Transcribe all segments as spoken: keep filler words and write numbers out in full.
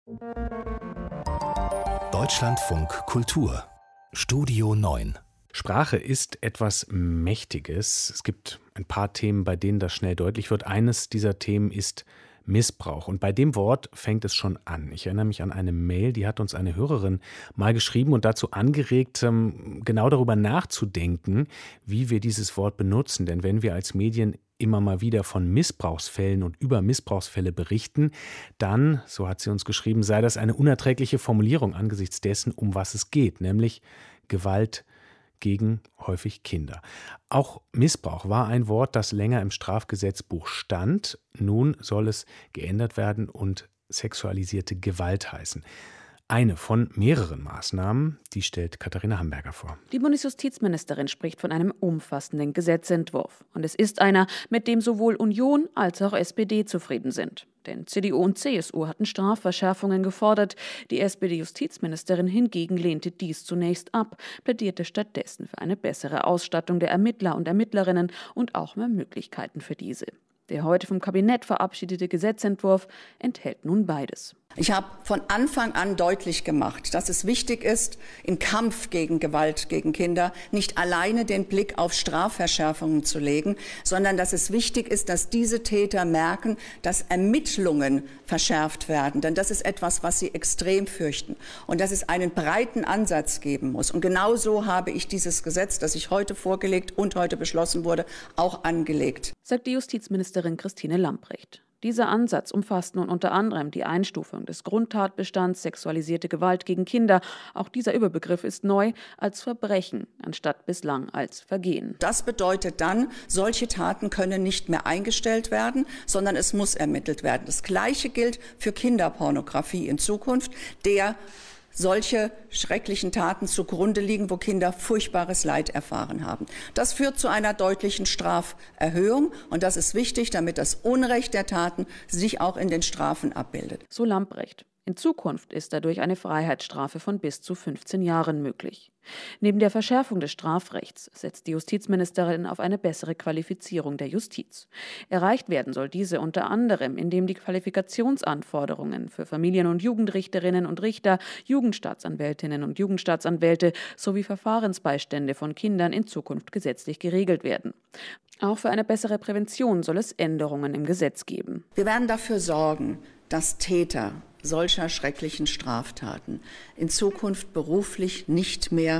Deutschlandfunk Kultur Studio neun. Sprache ist etwas Mächtiges. Es gibt ein paar Themen, bei denen das schnell deutlich wird. Eines dieser Themen ist Missbrauch. Und bei dem Wort fängt es schon an. Ich erinnere mich an eine Mail, die hat uns eine Hörerin mal geschrieben und dazu angeregt, genau darüber nachzudenken, wie wir dieses Wort benutzen. Denn wenn wir als Medien immer mal wieder von Missbrauchsfällen und über Missbrauchsfälle berichten, dann, so hat sie uns geschrieben, sei das eine unerträgliche Formulierung angesichts dessen, um was es geht, nämlich Gewalt gegen häufig Kinder. Auch Missbrauch war ein Wort, das länger im Strafgesetzbuch stand. Nun soll es geändert werden und sexualisierte Gewalt heißen. Eine von mehreren Maßnahmen, die stellt Katharina Hamburger vor. Die Bundesjustizministerin spricht von einem umfassenden Gesetzentwurf. Und es ist einer, mit dem sowohl Union als auch S P D zufrieden sind. Denn C D U und C S U hatten Strafverschärfungen gefordert. Die S P D-Justizministerin hingegen lehnte dies zunächst ab, plädierte stattdessen für eine bessere Ausstattung der Ermittler und Ermittlerinnen und auch mehr Möglichkeiten für diese. Der heute vom Kabinett verabschiedete Gesetzentwurf enthält nun beides. Ich habe von Anfang an deutlich gemacht, dass es wichtig ist, im Kampf gegen Gewalt gegen Kinder nicht alleine den Blick auf Strafverschärfungen zu legen, sondern dass es wichtig ist, dass diese Täter merken, dass Ermittlungen verschärft werden. Denn das ist etwas, was sie extrem fürchten. Und dass es einen breiten Ansatz geben muss. Und genau so habe ich dieses Gesetz, das ich heute vorgelegt und heute beschlossen wurde, auch angelegt. Sagt die Justizministerin Christine Lambrecht. Dieser Ansatz umfasst nun unter anderem die Einstufung des Grundtatbestands sexualisierte Gewalt gegen Kinder. Auch dieser Überbegriff ist neu als Verbrechen anstatt bislang als Vergehen. Das bedeutet dann, solche Taten können nicht mehr eingestellt werden, sondern es muss ermittelt werden. Das Gleiche gilt für Kinderpornografie in Zukunft, der solche schrecklichen Taten zugrunde liegen, wo Kinder furchtbares Leid erfahren haben. Das führt zu einer deutlichen Straferhöhung und das ist wichtig, damit das Unrecht der Taten sich auch in den Strafen abbildet. So Lambrecht. In Zukunft ist dadurch eine Freiheitsstrafe von bis zu fünfzehn Jahren möglich. Neben der Verschärfung des Strafrechts setzt die Justizministerin auf eine bessere Qualifizierung der Justiz. Erreicht werden soll diese unter anderem, indem die Qualifikationsanforderungen für Familien- und Jugendrichterinnen und Richter, Jugendstaatsanwältinnen und Jugendstaatsanwälte sowie Verfahrensbeistände von Kindern in Zukunft gesetzlich geregelt werden. Auch für eine bessere Prävention soll es Änderungen im Gesetz geben. Wir werden dafür sorgen, dass Täter solcher schrecklichen Straftaten in Zukunft beruflich nicht mehr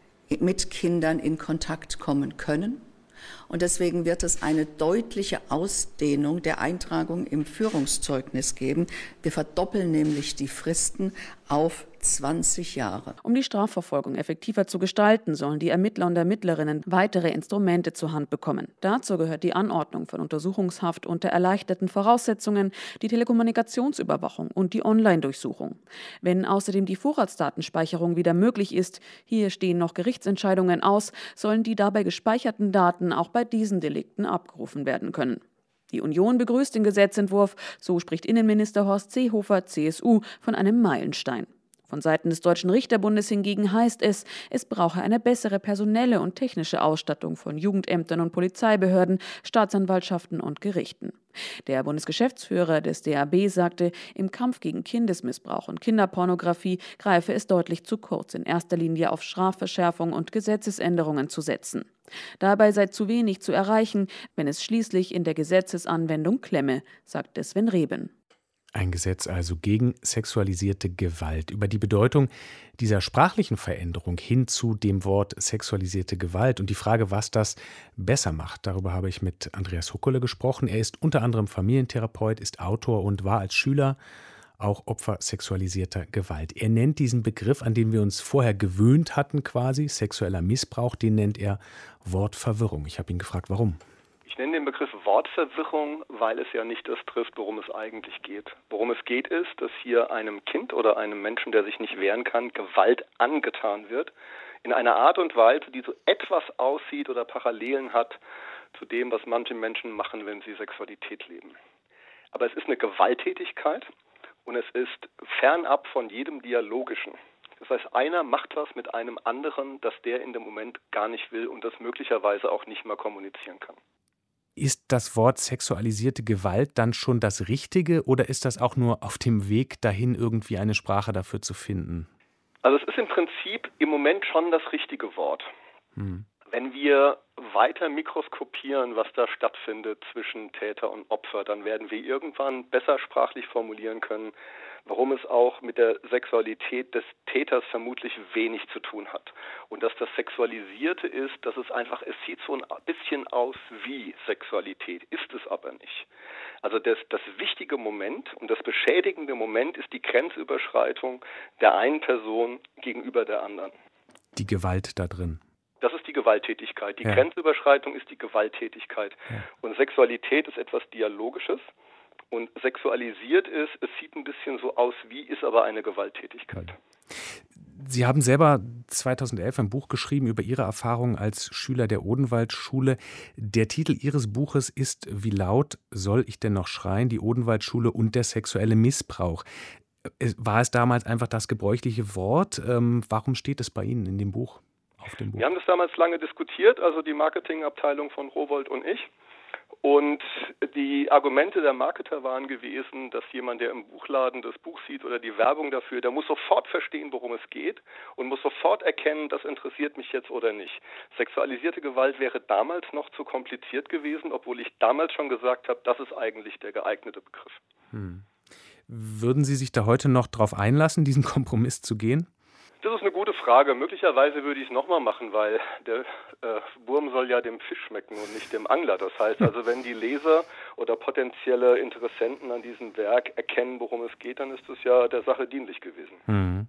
mit Kindern in Kontakt kommen können. Und deswegen wird es eine deutliche Ausdehnung der Eintragung im Führungszeugnis geben. Wir verdoppeln nämlich die Fristen auf zwanzig Jahre. Um die Strafverfolgung effektiver zu gestalten, sollen die Ermittler und Ermittlerinnen weitere Instrumente zur Hand bekommen. Dazu gehört die Anordnung von Untersuchungshaft unter erleichterten Voraussetzungen, die Telekommunikationsüberwachung und die Online-Durchsuchung. Wenn außerdem die Vorratsdatenspeicherung wieder möglich ist, hier stehen noch Gerichtsentscheidungen aus, sollen die dabei gespeicherten Daten auch bei diesen Delikten abgerufen werden können. Die Union begrüßt den Gesetzentwurf, so spricht Innenminister Horst Seehofer, C S U, von einem Meilenstein. Von Seiten des Deutschen Richterbundes hingegen heißt es, es brauche eine bessere personelle und technische Ausstattung von Jugendämtern und Polizeibehörden, Staatsanwaltschaften und Gerichten. Der Bundesgeschäftsführer des D A B sagte, im Kampf gegen Kindesmissbrauch und Kinderpornografie greife es deutlich zu kurz, in erster Linie auf Strafverschärfung und Gesetzesänderungen zu setzen. Dabei sei zu wenig zu erreichen, wenn es schließlich in der Gesetzesanwendung klemme, sagte Sven Reben. Ein Gesetz also gegen sexualisierte Gewalt. Über die Bedeutung dieser sprachlichen Veränderung hin zu dem Wort sexualisierte Gewalt und die Frage, was das besser macht, darüber habe ich mit Andreas Huckele gesprochen. Er ist unter anderem Familientherapeut, ist Autor und war als Schüler auch Opfer sexualisierter Gewalt. Er nennt diesen Begriff, an den wir uns vorher gewöhnt hatten quasi, sexueller Missbrauch, den nennt er Wortverwirrung. Ich habe ihn gefragt, warum? Ich nenne den Begriff Wortverwirrung, weil es ja nicht das trifft, worum es eigentlich geht. Worum es geht ist, dass hier einem Kind oder einem Menschen, der sich nicht wehren kann, Gewalt angetan wird, in einer Art und Weise, die so etwas aussieht oder Parallelen hat zu dem, was manche Menschen machen, wenn sie Sexualität leben. Aber es ist eine Gewalttätigkeit und es ist fernab von jedem Dialogischen. Das heißt, einer macht was mit einem anderen, das der in dem Moment gar nicht will und das möglicherweise auch nicht mal kommunizieren kann. Ist das Wort sexualisierte Gewalt dann schon das Richtige oder ist das auch nur auf dem Weg dahin, irgendwie eine Sprache dafür zu finden? Also es ist im Prinzip im Moment schon das richtige Wort. Hm. Wenn wir weiter mikroskopieren, was da stattfindet zwischen Täter und Opfer, dann werden wir irgendwann besser sprachlich formulieren können, warum es auch mit der Sexualität des Täters vermutlich wenig zu tun hat. Und dass das Sexualisierte ist, dass es einfach, es sieht so ein bisschen aus wie Sexualität, ist es aber nicht. Also das, das wichtige Moment und das beschädigende Moment ist die Grenzüberschreitung der einen Person gegenüber der anderen. Die Gewalt da drin. Das ist die Gewalttätigkeit. Die Ja. Grenzüberschreitung ist die Gewalttätigkeit. Ja. Und Sexualität ist etwas Dialogisches. Und sexualisiert ist, es sieht ein bisschen so aus wie, ist aber eine Gewalttätigkeit. Sie haben selber zweitausendelf ein Buch geschrieben über Ihre Erfahrungen als Schüler der Odenwaldschule. Der Titel Ihres Buches ist Wie laut soll ich denn noch schreien? Die Odenwaldschule und der sexuelle Missbrauch. War es damals einfach das gebräuchliche Wort? Ähm, warum steht es bei Ihnen in dem Buch? Auf dem Buch? Wir haben das damals lange diskutiert, also die Marketingabteilung von Rowohlt und ich. Und die Argumente der Marketer waren gewesen, dass jemand, der im Buchladen das Buch sieht oder die Werbung dafür, der muss sofort verstehen, worum es geht und muss sofort erkennen, das interessiert mich jetzt oder nicht. Sexualisierte Gewalt wäre damals noch zu kompliziert gewesen, obwohl ich damals schon gesagt habe, das ist eigentlich der geeignete Begriff. Hm. Würden Sie sich da heute noch drauf einlassen, diesen Kompromiss zu gehen? Das ist eine gute Frage. Möglicherweise würde ich es nochmal machen, weil der äh, Wurm soll ja dem Fisch schmecken und nicht dem Angler. Das heißt also, wenn die Leser oder potenzielle Interessenten an diesem Werk erkennen, worum es geht, dann ist es ja der Sache dienlich gewesen. Hm.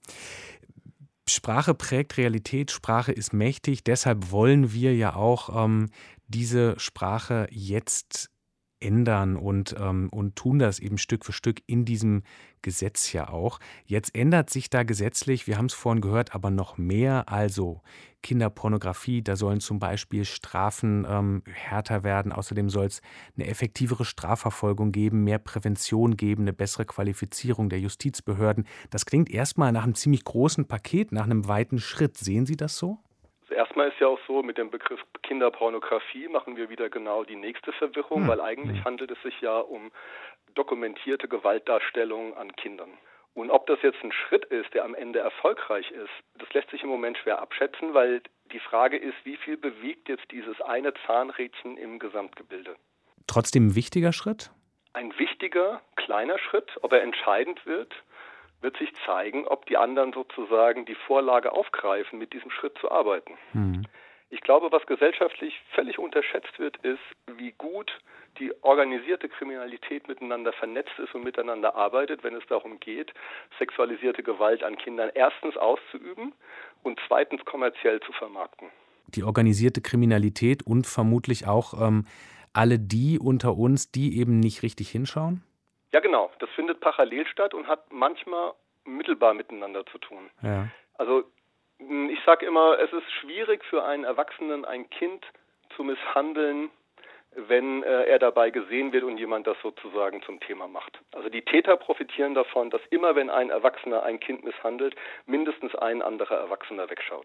Sprache prägt Realität, Sprache ist mächtig. Deshalb wollen wir ja auch ähm, diese Sprache jetzt ändern und, ähm, und tun das eben Stück für Stück in diesem Gesetz ja auch. Jetzt ändert sich da gesetzlich, wir haben es vorhin gehört, aber noch mehr, also Kinderpornografie, da sollen zum Beispiel Strafen ähm, härter werden, außerdem soll es eine effektivere Strafverfolgung geben, mehr Prävention geben, eine bessere Qualifizierung der Justizbehörden. Das klingt erstmal nach einem ziemlich großen Paket, nach einem weiten Schritt. Sehen Sie das so? Erstmal ist ja auch so, mit dem Begriff Kinderpornografie machen wir wieder genau die nächste Verwirrung, hm. weil eigentlich hm. handelt es sich ja um dokumentierte Gewaltdarstellung an Kindern. Und ob das jetzt ein Schritt ist, der am Ende erfolgreich ist, das lässt sich im Moment schwer abschätzen, weil die Frage ist, wie viel bewegt jetzt dieses eine Zahnrädchen im Gesamtgebilde? Trotzdem ein wichtiger Schritt? Ein wichtiger, kleiner Schritt. Ob er entscheidend wird, wird sich zeigen, ob die anderen sozusagen die Vorlage aufgreifen, mit diesem Schritt zu arbeiten. Hm. Ich glaube, was gesellschaftlich völlig unterschätzt wird, ist, wie gut die organisierte Kriminalität miteinander vernetzt ist und miteinander arbeitet, wenn es darum geht, sexualisierte Gewalt an Kindern erstens auszuüben und zweitens kommerziell zu vermarkten. Die organisierte Kriminalität und vermutlich auch ähm, alle die unter uns, die eben nicht richtig hinschauen? Ja, genau. Das findet parallel statt und hat manchmal mittelbar miteinander zu tun. Ja. Also ich sage immer, es ist schwierig für einen Erwachsenen, ein Kind zu misshandeln, wenn äh, er dabei gesehen wird und jemand das sozusagen zum Thema macht. Also die Täter profitieren davon, dass immer, wenn ein Erwachsener ein Kind misshandelt, mindestens ein anderer Erwachsener wegschaut.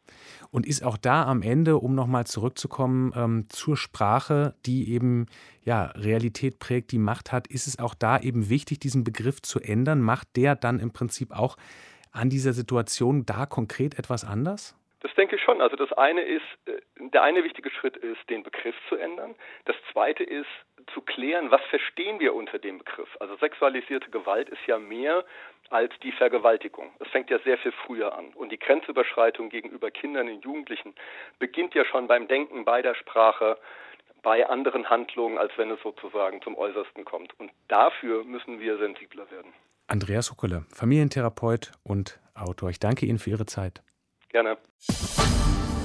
Und ist auch da am Ende, um nochmal zurückzukommen ähm, zur Sprache, die eben ja, Realität prägt, die Macht hat, ist es auch da eben wichtig, diesen Begriff zu ändern? Macht der dann im Prinzip auch an dieser Situation da konkret etwas anders? Das denke ich schon. Also das eine ist, der eine wichtige Schritt ist, den Begriff zu ändern. Das zweite ist, zu klären, was verstehen wir unter dem Begriff. Also sexualisierte Gewalt ist ja mehr als die Vergewaltigung. Es fängt ja sehr viel früher an. Und die Grenzüberschreitung gegenüber Kindern und Jugendlichen beginnt ja schon beim Denken, bei der Sprache, bei anderen Handlungen, als wenn es sozusagen zum Äußersten kommt. Und dafür müssen wir sensibler werden. Andreas Huckele, Familientherapeut und Autor. Ich danke Ihnen für Ihre Zeit. Gerne.